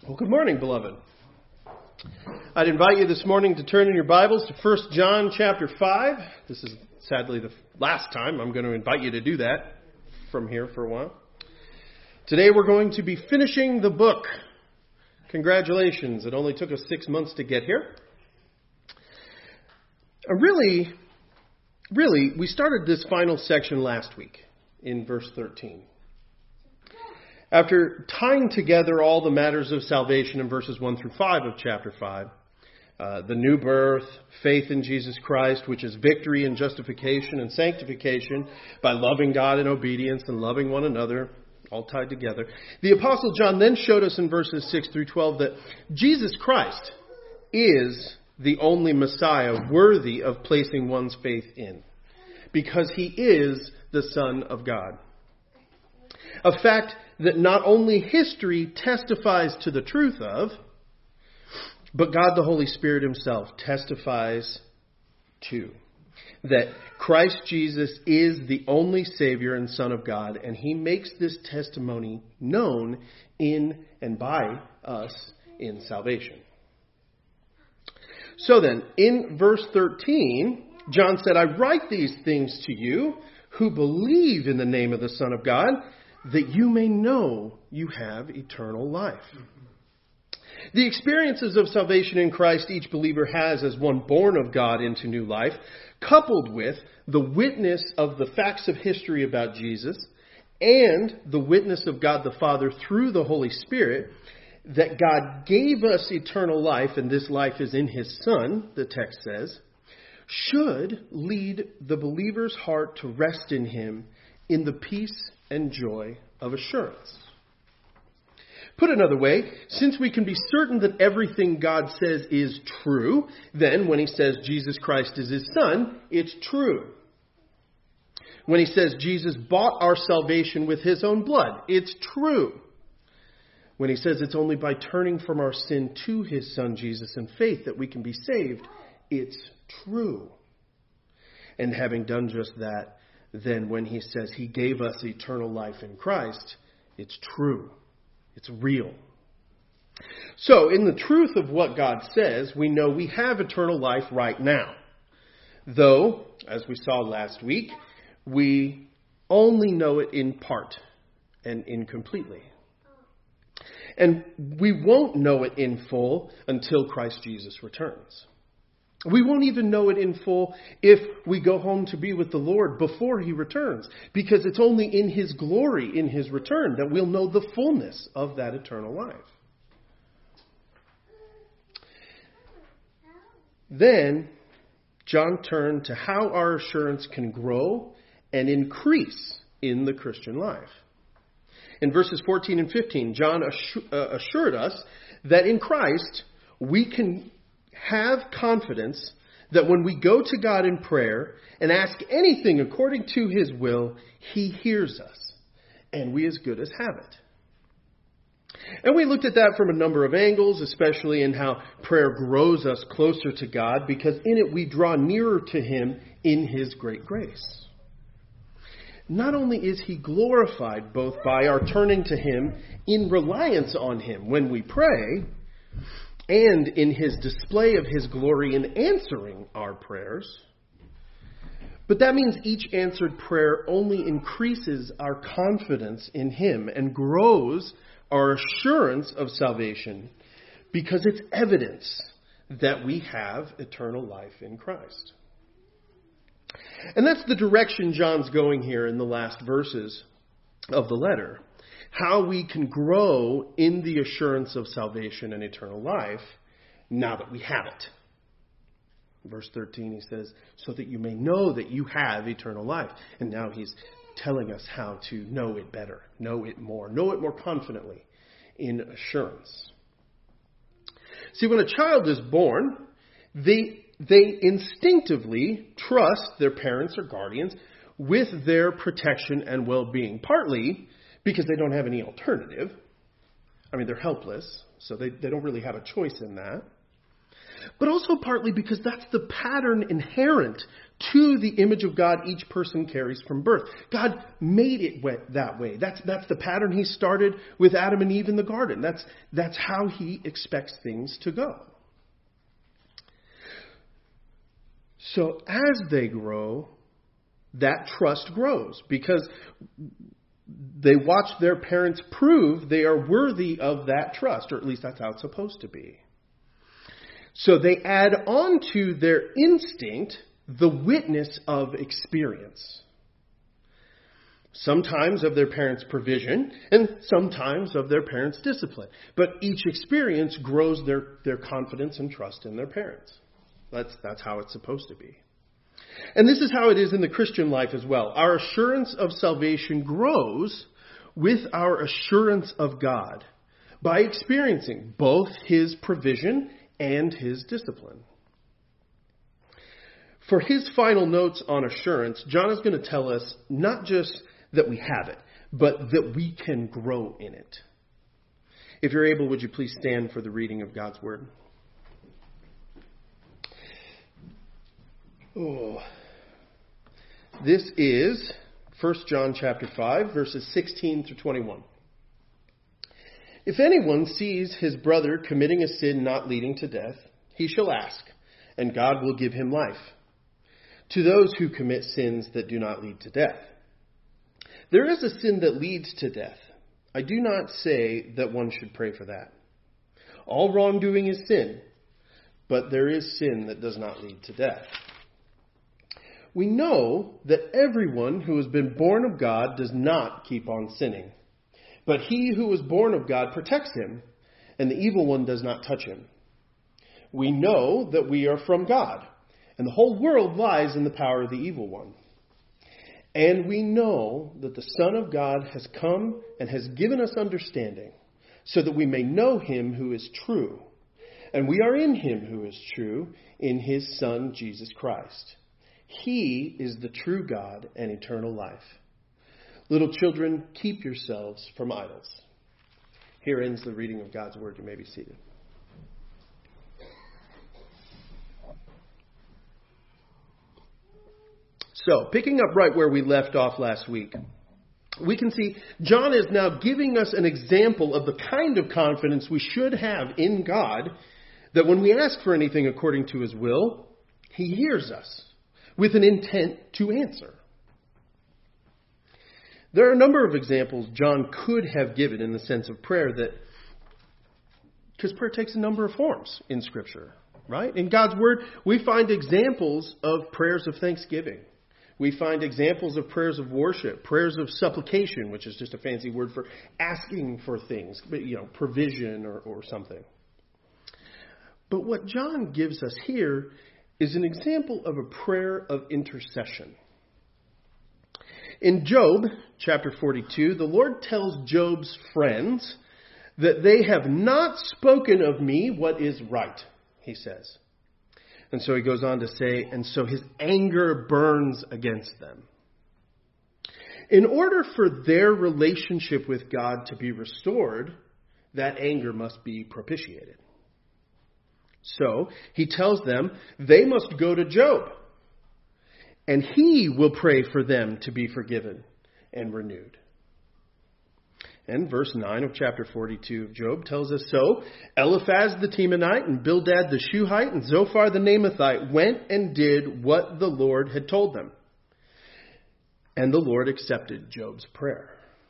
Well, good morning, beloved. I'd invite you this morning to turn in your Bibles to 1 John chapter 5. This is sadly the last time I'm going to invite you to do that from here for a while. Today we're going to be finishing the book. Congratulations. It only took us 6 months to get here. Really, we started this final section last week in verse 13. After tying together all the matters of salvation in verses 1 through 5 of chapter 5, the new birth, faith in Jesus Christ, which is victory and justification and sanctification by loving God in obedience and loving one another, all tied together, the Apostle John then showed us in verses 6 through 12 that Jesus Christ is the only Messiah worthy of placing one's faith in, because he is the Son of God. A fact that not only history testifies to the truth of, but God the Holy Spirit himself testifies to. That Christ Jesus is the only Savior and Son of God, and he makes this testimony known in and by us in salvation. So then, in verse 13, John said, I write these things to you who believe in the name of the Son of God, that you may know you have eternal life. The experiences of salvation in Christ each believer has as one born of God into new life, coupled with the witness of the facts of history about Jesus and the witness of God the Father through the Holy Spirit, that God gave us eternal life, and this life is in his Son, the text says, should lead the believer's heart to rest in him in the peace and joy of assurance. Put another way, since we can be certain that everything God says is true, then when he says Jesus Christ is his Son, it's true. When he says Jesus bought our salvation with his own blood, it's true. When he says it's only by turning from our sin to his Son Jesus in faith that we can be saved, it's true. And having done just that, then when he says he gave us eternal life in Christ, it's true. It's real. So in the truth of what God says, we know we have eternal life right now. Though, as we saw last week, we only know it in part and incompletely. And we won't know it in full until Christ Jesus returns. We won't even know it in full if we go home to be with the Lord before he returns, because it's only in his glory, in his return, that we'll know the fullness of that eternal life. Then, John turned to how our assurance can grow and increase in the Christian life. In verses 14 and 15, John assured us that in Christ we can have confidence that when we go to God in prayer and ask anything according to his will, he hears us, and we as good as have it. And we looked at that from a number of angles, especially in how prayer grows us closer to God, because in it we draw nearer to him in his great grace. Not only is he glorified both by our turning to him in reliance on him when we pray, and in his display of his glory in answering our prayers. But that means each answered prayer only increases our confidence in him and grows our assurance of salvation, because it's evidence that we have eternal life in Christ. And that's the direction John's going here in the last verses of the letter. How we can grow in the assurance of salvation and eternal life now that we have it. Verse 13, he says, so that you may know that you have eternal life. And now he's telling us how to know it better, know it more confidently in assurance. See, when a child is born, they instinctively trust their parents or guardians with their protection and well-being, partly because they don't have any alternative. I mean, they're helpless, so they don't really have a choice in that. but also partly because that's the pattern inherent to the image of God each person carries from birth. God made it that way. That's the pattern he started with Adam and Eve in the garden. That's how he expects things to go. So as they grow, that trust grows because they watch their parents prove they are worthy of that trust, or at least that's how it's supposed to be. So they add on to their instinct the witness of experience. Sometimes of their parents' provision, and sometimes of their parents' discipline. But each experience grows their confidence and trust in their parents. That's how it's supposed to be. And this is how it is in the Christian life as well. Our assurance of salvation grows with our assurance of God by experiencing both his provision and his discipline. For his final notes on assurance, John is going to tell us not just that we have it, but that we can grow in it. If you're able, would you please stand for the reading of God's word? This is 1 John chapter 5, verses 16 through 21. If anyone sees his brother committing a sin not leading to death, he shall ask, and God will give him life. To those who commit sins that do not lead to death. There is a sin that leads to death. I do not say that one should pray for that. All wrongdoing is sin, but there is sin that does not lead to death. We know that everyone who has been born of God does not keep on sinning. But he who is born of God protects him, and the evil one does not touch him. We know that we are from God, and the whole world lies in the power of the evil one. And we know that the Son of God has come and has given us understanding, so that we may know him who is true. And we are in him who is true, in his Son, Jesus Christ. He is the true God and eternal life. Little children, keep yourselves from idols. Here ends the reading of God's word. You may be seated. So, picking up right where we left off last week, we can see John is now giving us an example of the kind of confidence we should have in God, that when we ask for anything according to his will, he hears us with an intent to answer. There are a number of examples John could have given in the sense of prayer because prayer takes a number of forms in Scripture, right? In God's Word, we find examples of prayers of thanksgiving. We find examples of prayers of worship, prayers of supplication, which is just a fancy word for asking for things, provision or something. But what John gives us here is an example of a prayer of intercession. In Job, chapter 42, the Lord tells Job's friends that they have not spoken of me what is right, he says. And so he goes on to say, and so his anger burns against them. In order for their relationship with God to be restored, that anger must be propitiated. So he tells them they must go to Job, and he will pray for them to be forgiven and renewed. And verse 9 of chapter 42 of Job tells us, so Eliphaz the Temanite and Bildad the Shuhite and Zophar the Naamathite went and did what the Lord had told them. And the Lord accepted Job's prayer.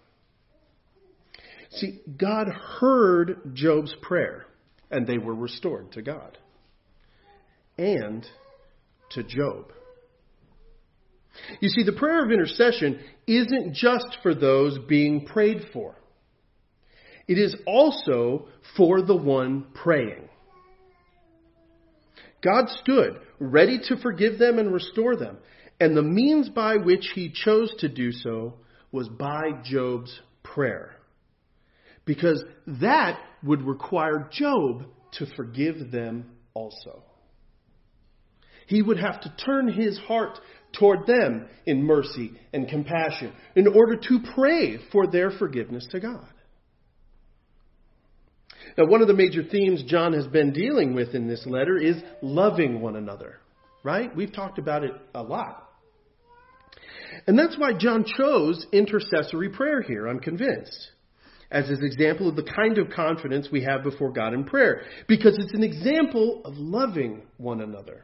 See, God heard Job's prayer, and they were restored to God and to Job. You see, the prayer of intercession isn't just for those being prayed for. It is also for the one praying. God stood ready to forgive them and restore them, and the means by which he chose to do so was by Job's prayer, because that would require Job to forgive them also. He would have to turn his heart toward them in mercy and compassion in order to pray for their forgiveness to God. Now, one of the major themes John has been dealing with in this letter is loving one another, right? We've talked about it a lot. And that's why John chose intercessory prayer here, I'm convinced, as his example of the kind of confidence we have before God in prayer, because it's an example of loving one another.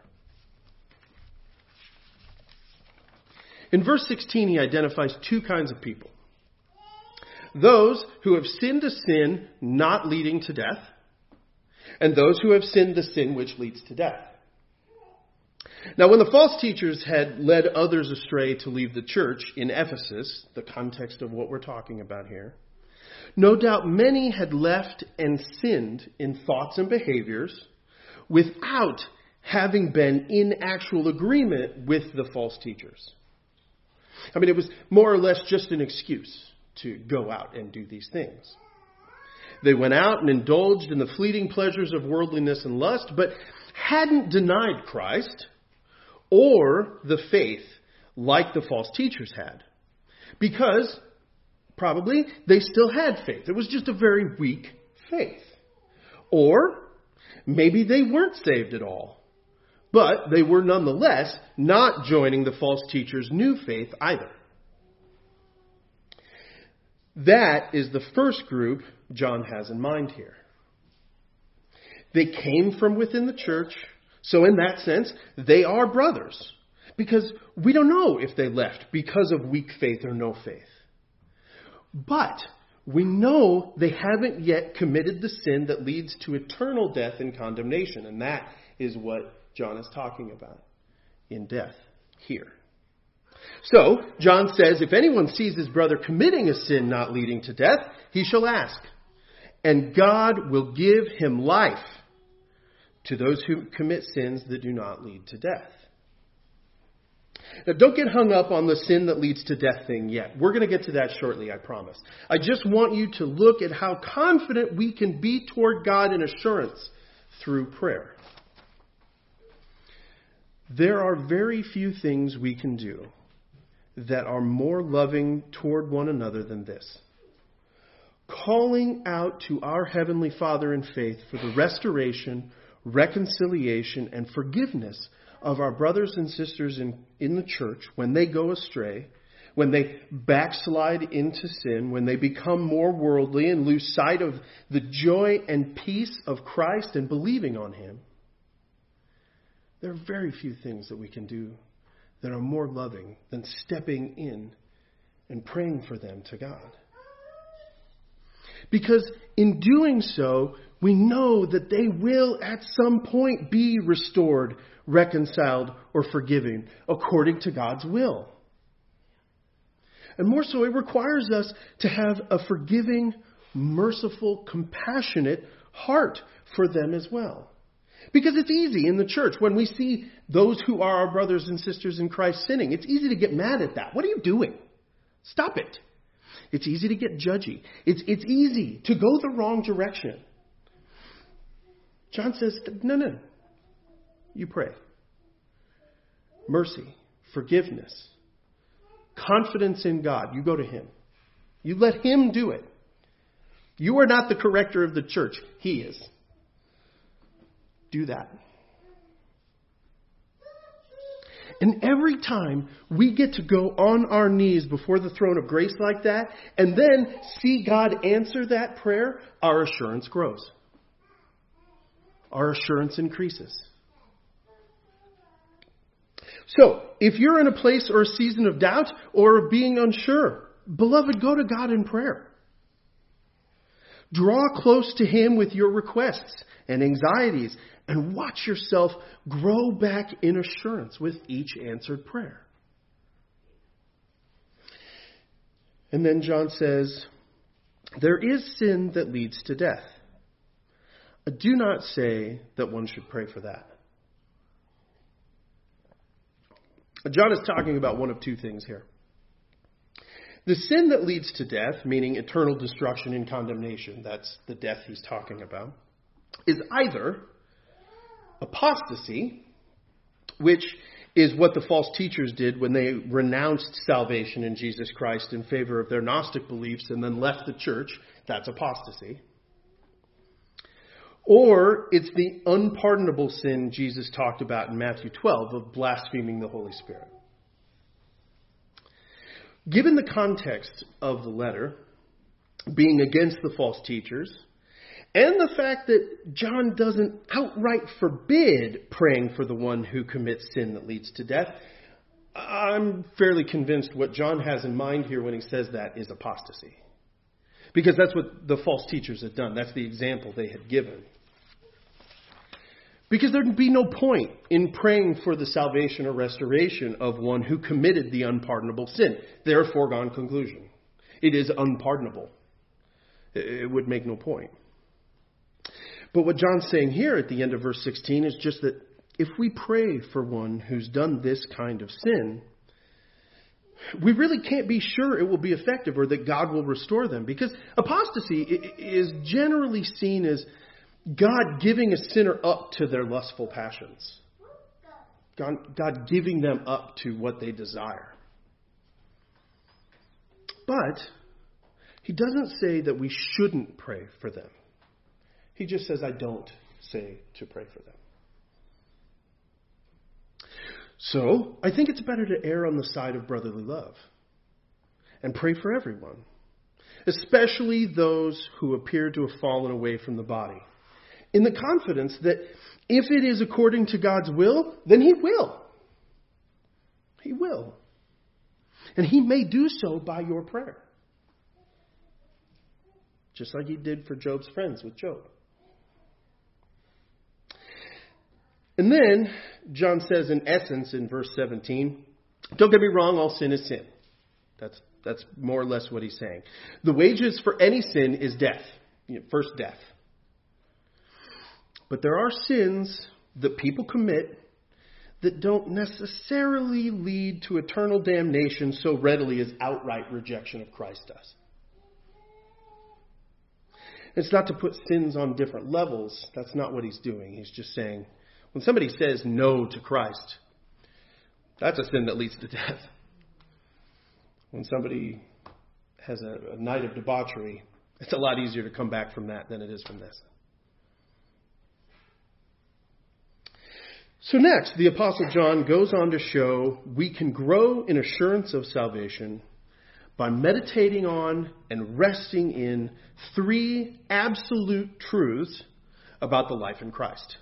In verse 16, he identifies two kinds of people. Those who have sinned a sin not leading to death, and those who have sinned the sin which leads to death. Now, when the false teachers had led others astray to leave the church in Ephesus, the context of what we're talking about here, no doubt many had left and sinned in thoughts and behaviors without having been in actual agreement with the false teachers. I mean, it was more or less just an excuse to go out and do these things. They went out and indulged in the fleeting pleasures of worldliness and lust, but hadn't denied Christ or the faith like the false teachers had. Because probably they still had faith. It was just a very weak faith. Or maybe they weren't saved at all. But they were nonetheless not joining the false teachers' new faith either. That is the first group John has in mind here. They came from within the church, so in that sense, they are brothers. Because we don't know if they left because of weak faith or no faith. But we know they haven't yet committed the sin that leads to eternal death and condemnation. And that is what John is talking about in death here. So, John says, if anyone sees his brother committing a sin not leading to death, he shall ask. And God will give him life to those who commit sins that do not lead to death. Now, don't get hung up on the sin that leads to death thing yet. We're going to get to that shortly, I promise. I just want you to look at how confident we can be toward God in assurance through prayer. There are very few things we can do that are more loving toward one another than this. Calling out to our Heavenly Father in faith for the restoration, reconciliation, and forgiveness of our brothers and sisters in the church when they go astray, when they backslide into sin, when they become more worldly and lose sight of the joy and peace of Christ and believing on Him. There are very few things that we can do that are more loving than stepping in and praying for them to God. Because in doing so, we know that they will at some point be restored, reconciled, or forgiven according to God's will. And more so, it requires us to have a forgiving, merciful, compassionate heart for them as well. Because it's easy in the church when we see those who are our brothers and sisters in Christ sinning. It's easy to get mad at that. What are you doing? Stop it. It's easy to get judgy. It's easy to go the wrong direction. John says, no. You pray. Mercy, forgiveness, confidence in God. You go to Him. You let Him do it. You are not the corrector of the church. He is. Do that. And every time we get to go on our knees before the throne of grace like that, and then see God answer that prayer, our assurance grows. Our assurance increases. So, if you're in a place or a season of doubt or being unsure, beloved, go to God in prayer. Draw close to Him with your requests and anxieties, and watch yourself grow back in assurance with each answered prayer. And then John says, there is sin that leads to death. Do not say that one should pray for that. John is talking about one of two things here. The sin that leads to death, meaning eternal destruction and condemnation, that's the death he's talking about, is either apostasy, which is what the false teachers did when they renounced salvation in Jesus Christ in favor of their Gnostic beliefs and then left the church. That's apostasy. Or it's the unpardonable sin Jesus talked about in Matthew 12 of blaspheming the Holy Spirit. Given the context of the letter, being against the false teachers, and the fact that John doesn't outright forbid praying for the one who commits sin that leads to death, I'm fairly convinced what John has in mind here when he says that is apostasy. Because that's what the false teachers had done. That's the example they had given. Because there'd be no point in praying for the salvation or restoration of one who committed the unpardonable sin. They're a foregone conclusion. It is unpardonable. It would make no point. But what John's saying here at the end of verse 16 is just that if we pray for one who's done this kind of sin, we really can't be sure it will be effective or that God will restore them. Because apostasy is generally seen as God giving a sinner up to their lustful passions. God giving them up to what they desire. But he doesn't say that we shouldn't pray for them. He just says, I don't say to pray for them. So, I think it's better to err on the side of brotherly love and pray for everyone, especially those who appear to have fallen away from the body, in the confidence that if it is according to God's will, then He will. He will. And He may do so by your prayer. Just like He did for Job's friends with Job. And then, John says in essence in verse 17, don't get me wrong, all sin is sin. That's more or less what he's saying. The wages for any sin is death. First, death. But there are sins that people commit that don't necessarily lead to eternal damnation so readily as outright rejection of Christ does. It's not to put sins on different levels. That's not what he's doing. He's just saying, when somebody says no to Christ, that's a sin that leads to death. When somebody has a night of debauchery, it's a lot easier to come back from that than it is from this. So next, the Apostle John goes on to show we can grow in assurance of salvation by meditating on and resting in three absolute truths about the life in Christ.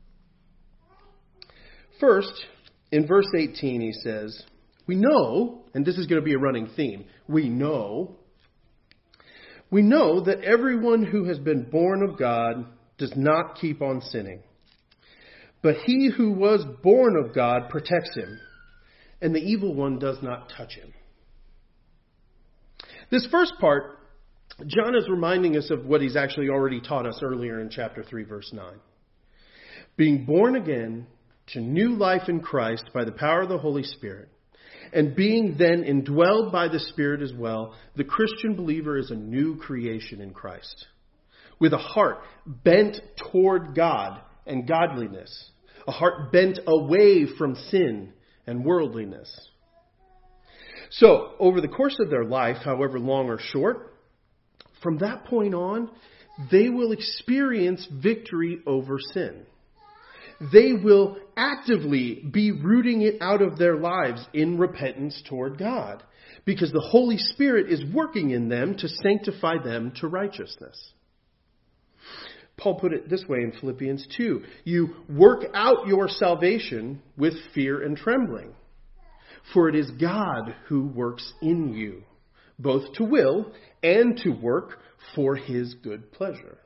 First, in verse 18, he says, we know, and this is going to be a running theme, we know that everyone who has been born of God does not keep on sinning. But he who was born of God protects him, and the evil one does not touch him. This first part, John is reminding us of what he's actually already taught us earlier in chapter 3, verse 9. Being born again to new life in Christ by the power of the Holy Spirit, and being then indwelled by the Spirit as well, the Christian believer is a new creation in Christ, with a heart bent toward God and godliness, a heart bent away from sin and worldliness. So, over the course of their life, however long or short, from that point on, they will experience victory over sin. They will actively be rooting it out of their lives in repentance toward God, because the Holy Spirit is working in them to sanctify them to righteousness. Paul put it this way in Philippians 2. You work out your salvation with fear and trembling. For it is God who works in you, both to will and to work for His good pleasure.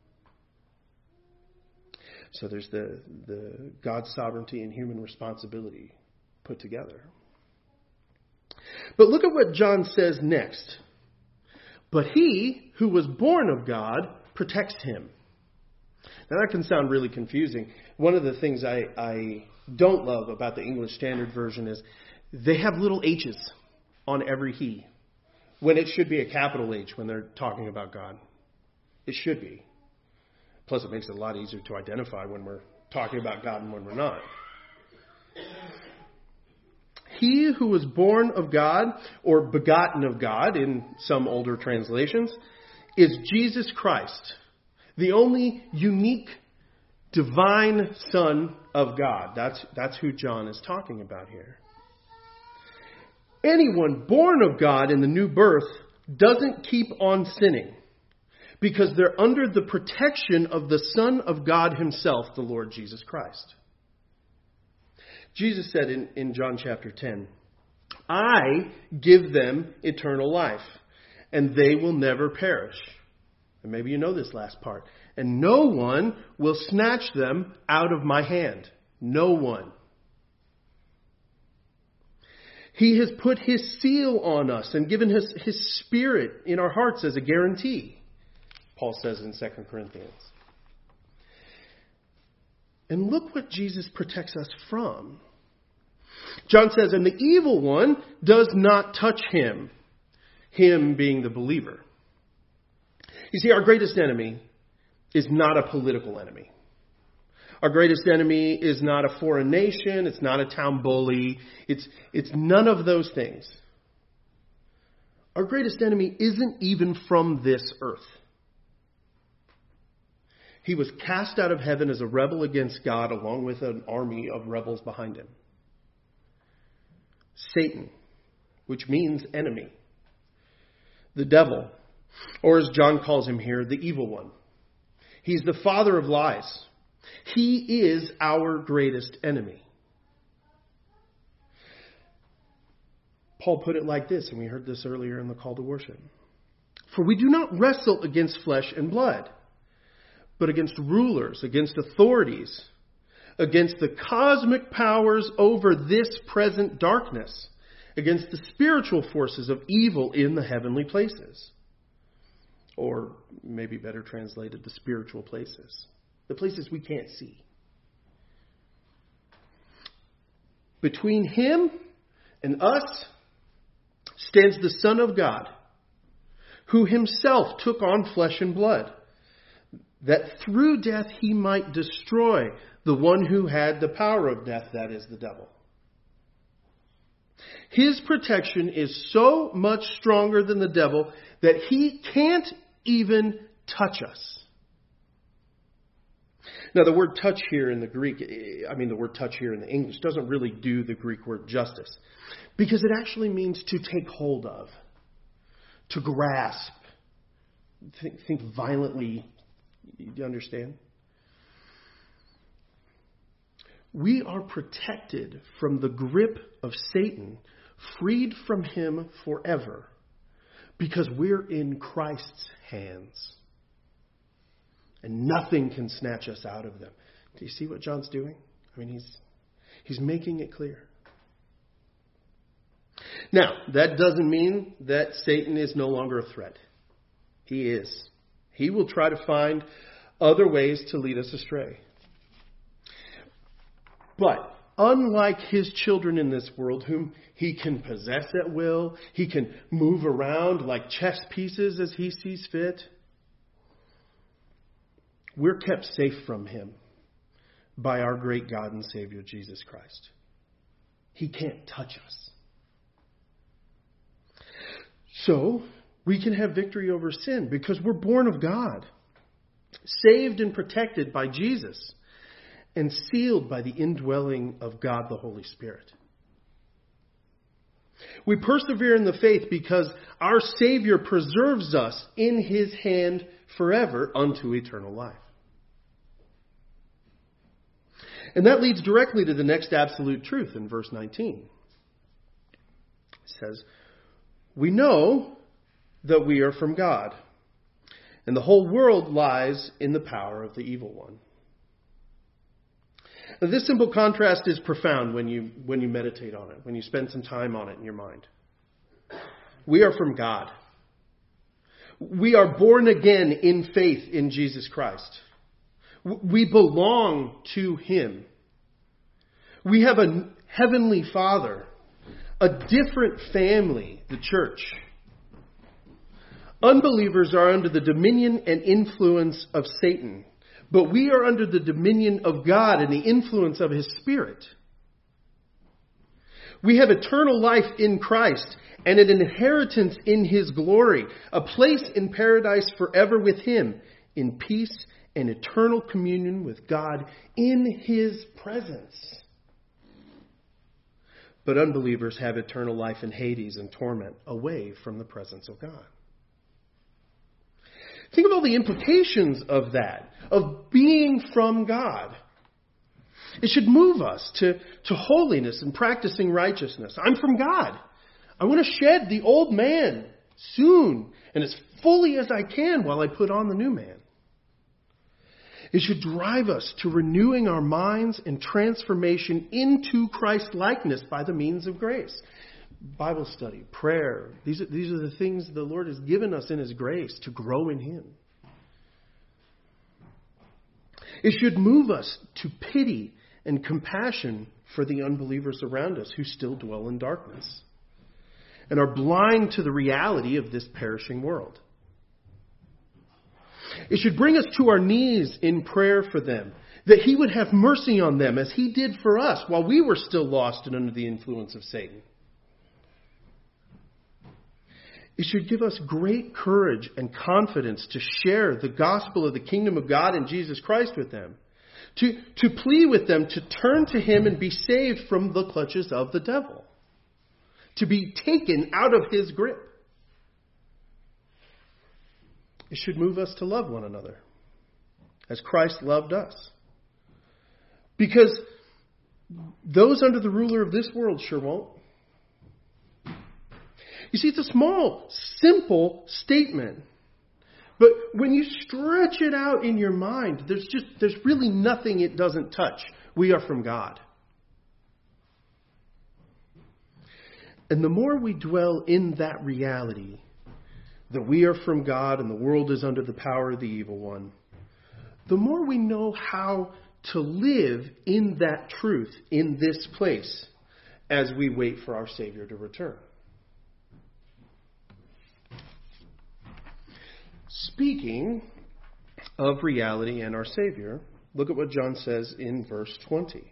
So there's the God's sovereignty and human responsibility put together. But look at what John says next. But he who was born of God protects him. Now that can sound really confusing. One of the things I don't love about the English Standard Version is they have little H's on every he, when it should be a capital H when they're talking about God. It should be. Plus it makes it a lot easier to identify when we're talking about God and when we're not. He who was born of God, or begotten of God in some older translations, is Jesus Christ, The only unique divine Son of God. That's who John is talking about here. Anyone born of God in the new birth doesn't keep on sinning because they're under the protection of the Son of God himself, the Lord Jesus Christ. Jesus said in John chapter 10, I give them eternal life, and they will never perish. And maybe you know this last part. And no one will snatch them out of my hand. No one. He has put his seal on us and given us his Spirit in our hearts as a guarantee, Paul says in 2 Corinthians. And look what Jesus protects us from. John says, and the evil one does not touch him. Him being the believer. You see, our greatest enemy is not a political enemy. Our greatest enemy is not a foreign nation. It's not a town bully. It's none of those things. Our greatest enemy isn't even from this earth. He was cast out of heaven as a rebel against God along with an army of rebels behind him. Satan, which means enemy. The devil, or as John calls him here, the evil one. He's the father of lies. He is our greatest enemy. Paul put it like this, and we heard this earlier in the call to worship. For we do not wrestle against flesh and blood, but against rulers, against authorities, against the cosmic powers over this present darkness, against the spiritual forces of evil in the heavenly places. Or maybe better translated, the spiritual places. The places we can't see. Between him and us stands the Son of God, who himself took on flesh and blood, that through death he might destroy the one who had the power of death, that is the devil. His protection is so much stronger than the devil that he can't even touch us. Now, the word touch here in the Greek, the word touch here in the English doesn't really do the Greek word justice, because it actually means to take hold of, to grasp, think violently. You understand? We are protected from the grip of Satan, freed from him forever, because we're in Christ's hands. And nothing can snatch us out of them. Do you see what John's doing? He's making it clear. Now, that doesn't mean that Satan is no longer a threat. He is. He will try to find other ways to lead us astray. But unlike his children in this world, whom he can possess at will, he can move around like chess pieces as he sees fit, we're kept safe from him by our great God and Savior, Jesus Christ. He can't touch us. So, we can have victory over sin because we're born of God, saved and protected by Jesus, and sealed by the indwelling of God the Holy Spirit. We persevere in the faith because our Savior preserves us in his hand forever unto eternal life. And that leads directly to the next absolute truth in verse 19. It says, we know that we are from God, and the whole world lies in the power of the evil one. Now, this simple contrast is profound when you meditate on it, when you spend some time on it in your mind. We are from God. We are born again in faith in Jesus Christ. We belong to him. We have a heavenly Father, a different family, the church. Unbelievers are under the dominion and influence of Satan, but we are under the dominion of God and the influence of his Spirit. We have eternal life in Christ and an inheritance in his glory, a place in paradise forever with him in peace and eternal communion with God in His presence. But unbelievers have eternal life in Hades and torment away from the presence of God. Think of all the implications of that, of being from God. It should move us to holiness and practicing righteousness. I'm from God. I want to shed the old man soon and as fully as I can while I put on the new man. It should drive us to renewing our minds and transformation into Christ-likeness by the means of grace. Bible study, prayer. These are the things the Lord has given us in His grace to grow in Him. It should move us to pity and compassion for the unbelievers around us who still dwell in darkness and are blind to the reality of this perishing world. It should bring us to our knees in prayer for them, that He would have mercy on them as He did for us while we were still lost and under the influence of Satan. It should give us great courage and confidence to share the gospel of the kingdom of God and Jesus Christ with them, to plead with them to turn to Him and be saved from the clutches of the devil, to be taken out of his grip. It should move us to love one another as Christ loved us. Because those under the ruler of this world sure won't. You see, it's a small, simple statement. But when you stretch it out in your mind, there's really nothing it doesn't touch. We are from God. And the more we dwell in that reality, that we are from God and the world is under the power of the evil one, the more we know how to live in that truth in this place as we wait for our Savior to return. Speaking of reality and our Savior, look at what John says in verse 20.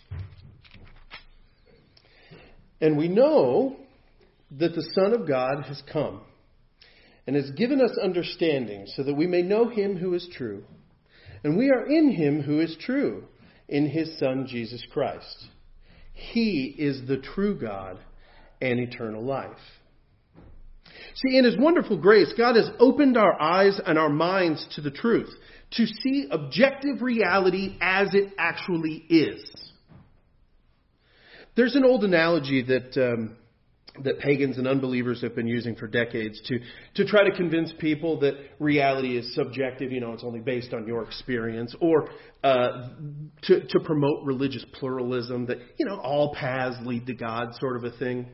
And we know that the Son of God has come and has given us understanding so that we may know Him who is true. And we are in Him who is true, in His Son Jesus Christ. He is the true God and eternal life. See, in His wonderful grace, God has opened our eyes and our minds to the truth, to see objective reality as it actually is. There's an old analogy that pagans and unbelievers have been using for decades to try to convince people that reality is subjective, it's only based on your experience, or to promote religious pluralism, that, all paths lead to God sort of a thing.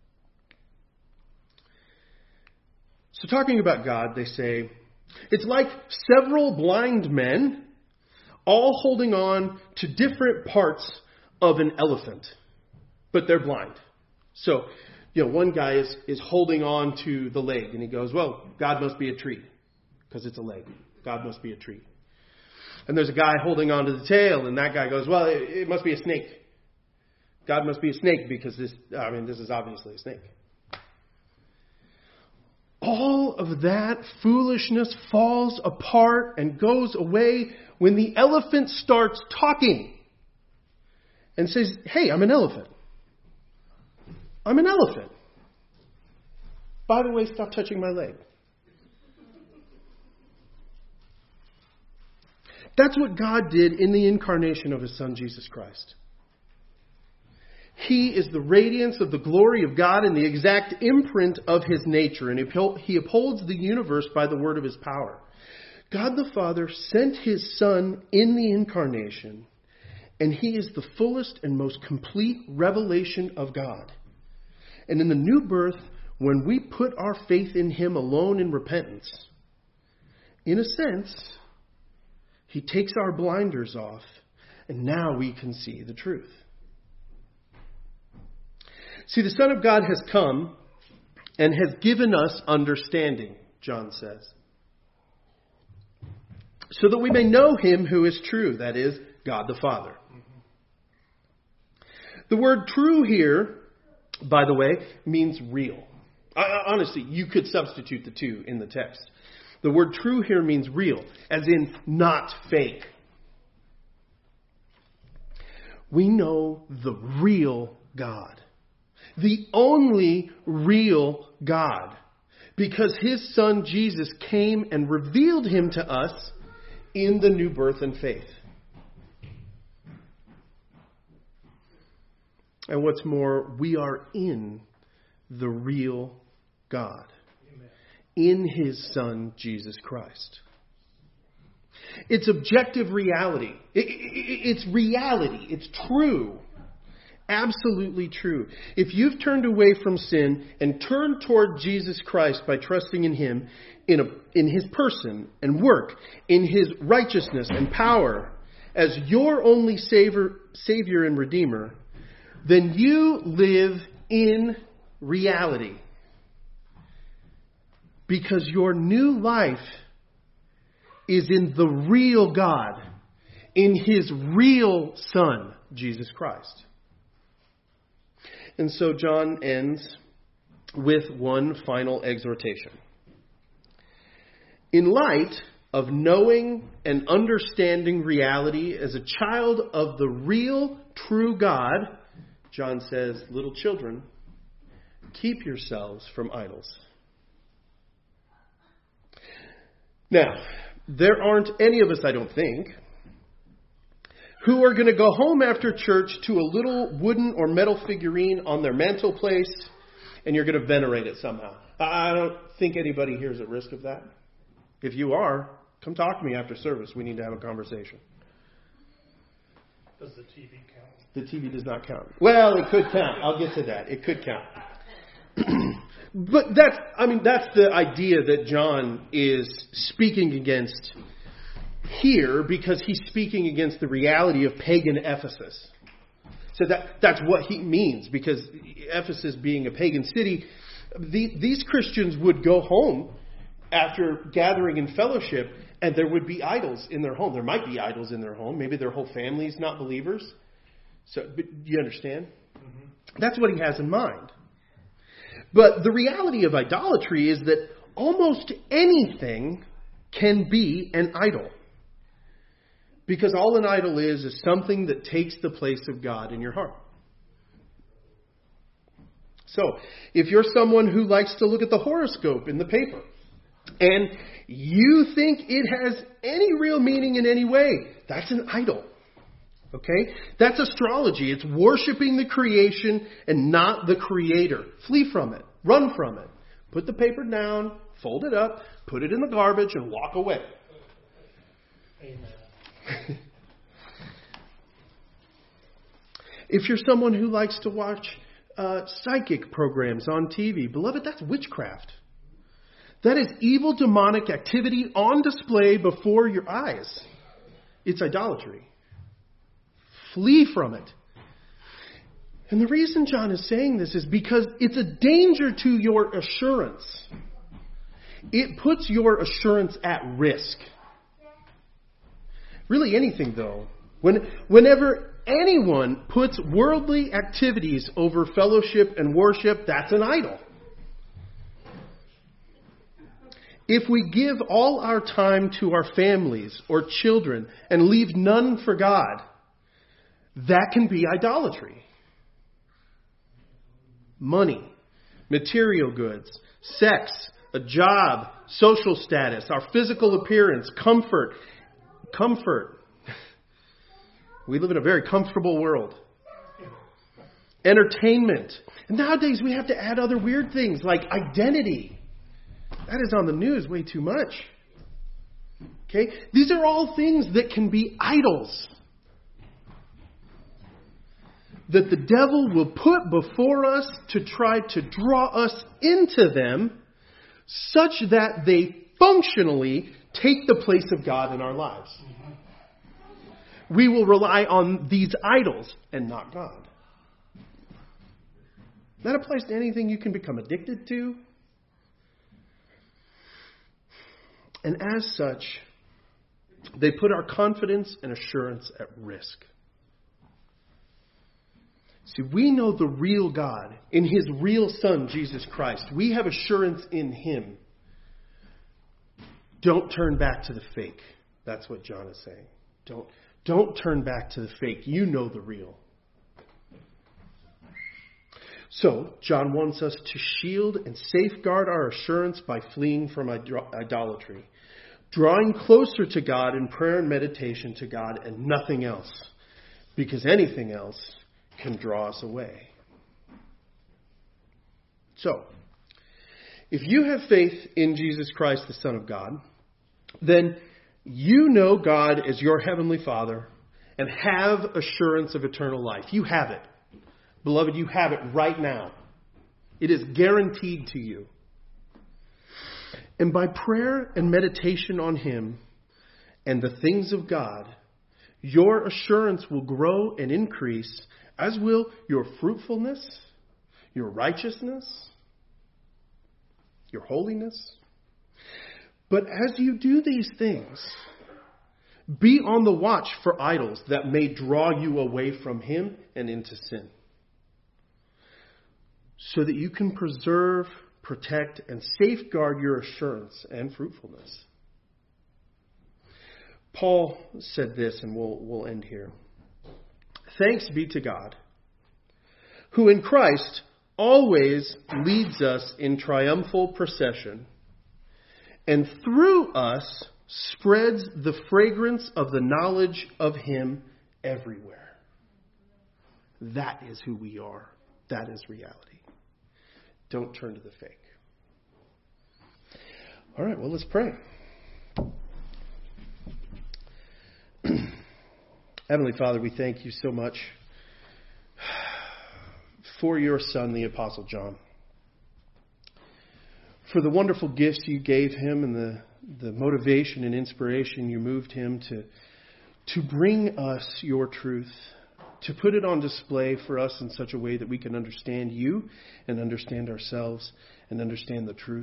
So talking about God, they say, it's like several blind men all holding on to different parts of an elephant, but they're blind. So, one guy is holding on to the leg, and he goes, well, God must be a tree, because it's a leg. God must be a tree. And there's a guy holding on to the tail, and that guy goes, well, it must be a snake. God must be a snake, because this is obviously a snake. All of that foolishness falls apart and goes away when the elephant starts talking and says, hey, I'm an elephant. I'm an elephant. By the way, stop touching my leg. That's what God did in the incarnation of His Son, Jesus Christ. He is the radiance of the glory of God and the exact imprint of His nature, and He upholds the universe by the word of His power. God the Father sent His Son in the incarnation, and He is the fullest and most complete revelation of God. And in the new birth, when we put our faith in Him alone in repentance, in a sense, He takes our blinders off, and now we can see the truth. See, the Son of God has come and has given us understanding, John says, so that we may know Him who is true, that is, God the Father. The word true here, by the way, means real. Honestly, you could substitute the two in the text. The word true here means real, as in not fake. We know the real God. The only real God. Because his son Jesus came and revealed him to us in the new birth and faith. And what's more, we are in the real God. Amen. In his son, Jesus Christ. It's objective reality. It's reality. It's true. Absolutely true. If you've turned away from sin and turned toward Jesus Christ by trusting in him, in his person and work, in his righteousness and power, as your only Savior and Redeemer, then you live in reality. Because your new life is in the real God, in his real Son, Jesus Christ. And so John ends with one final exhortation. In light of knowing and understanding reality as a child of the real, true God, John says, little children, keep yourselves from idols. Now, there aren't any of us, I don't think, who are going to go home after church to a little wooden or metal figurine on their mantel place and you're going to venerate it somehow. I don't think anybody here is at risk of that. If you are, come talk to me after service. We need to have a conversation. Does the TV count? The TV does not count. Well, it could count. I'll get to that. It could count. But that's the idea that John is speaking against here, because he's speaking against the reality of pagan Ephesus. So that's what he means, because Ephesus being a pagan city, these Christians would go home after gathering in fellowship, and there would be idols in their home. There might be idols in their home. Maybe their whole family's not believers. So, but you understand? Mm-hmm. That's what he has in mind. But the reality of idolatry is that almost anything can be an idol. Because all an idol is something that takes the place of God in your heart. So, if you're someone who likes to look at the horoscope in the paper, and you think it has any real meaning in any way, that's an idol. Okay? That's astrology. It's worshiping the creation and not the creator. Flee from it. Run from it. Put the paper down, fold it up, put it in the garbage, and walk away. Amen. If you're someone who likes to watch psychic programs on TV, beloved, that's witchcraft. That is evil demonic activity on display before your eyes. It's idolatry. Flee from it. And the reason John is saying this is because it's a danger to your assurance. It puts your assurance at risk. Really anything, though. Whenever anyone puts worldly activities over fellowship and worship, that's an idol. If we give all our time to our families or children and leave none for God, that can be idolatry. Money, material goods, sex, a job, social status, our physical appearance, comfort. We live in a very comfortable world. Entertainment. And nowadays we have to add other weird things like identity. That is on the news way too much. Okay? These are all things that can be idols. That the devil will put before us to try to draw us into them such that they functionally take the place of God in our lives. We will rely on these idols and not God. That applies to anything you can become addicted to. And as such, they put our confidence and assurance at risk. See, we know the real God in his real Son, Jesus Christ. We have assurance in him. Don't turn back to the fake. That's what John is saying. Don't turn back to the fake. You know the real. So, John wants us to shield and safeguard our assurance by fleeing from idolatry, drawing closer to God in prayer and meditation to God and nothing else, because anything else can draw us away. So, if you have faith in Jesus Christ, the Son of God, then you know God as your Heavenly Father and have assurance of eternal life. You have it. Beloved, you have it right now. It is guaranteed to you. And by prayer and meditation on Him and the things of God, your assurance will grow and increase, as will your fruitfulness, your righteousness, your holiness. But as you do these things, be on the watch for idols that may draw you away from Him and into sin, so that you can preserve, protect, and safeguard your assurance and fruitfulness. Paul said this, and we'll end here. Thanks be to God, who in Christ always leads us in triumphal procession, and through us spreads the fragrance of the knowledge of Him everywhere. That is who we are. That is reality. Don't turn to the fake. All right, well, let's pray. Heavenly Father, we thank you so much for your son, the Apostle John, for the wonderful gifts you gave him and the motivation and inspiration you moved him to bring us your truth, to put it on display for us in such a way that we can understand you and understand ourselves and understand the truth.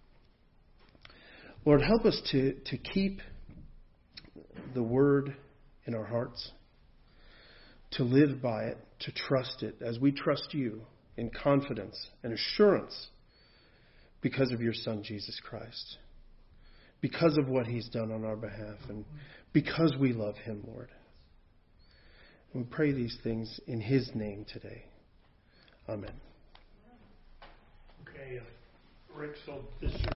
Lord, help us to keep the word in our hearts, to live by it, to trust it as we trust you in confidence and assurance because of your Son, Jesus Christ, because of what He's done on our behalf, and because we love Him, Lord. We pray these things in His name today. Amen. Okay, Rick, so this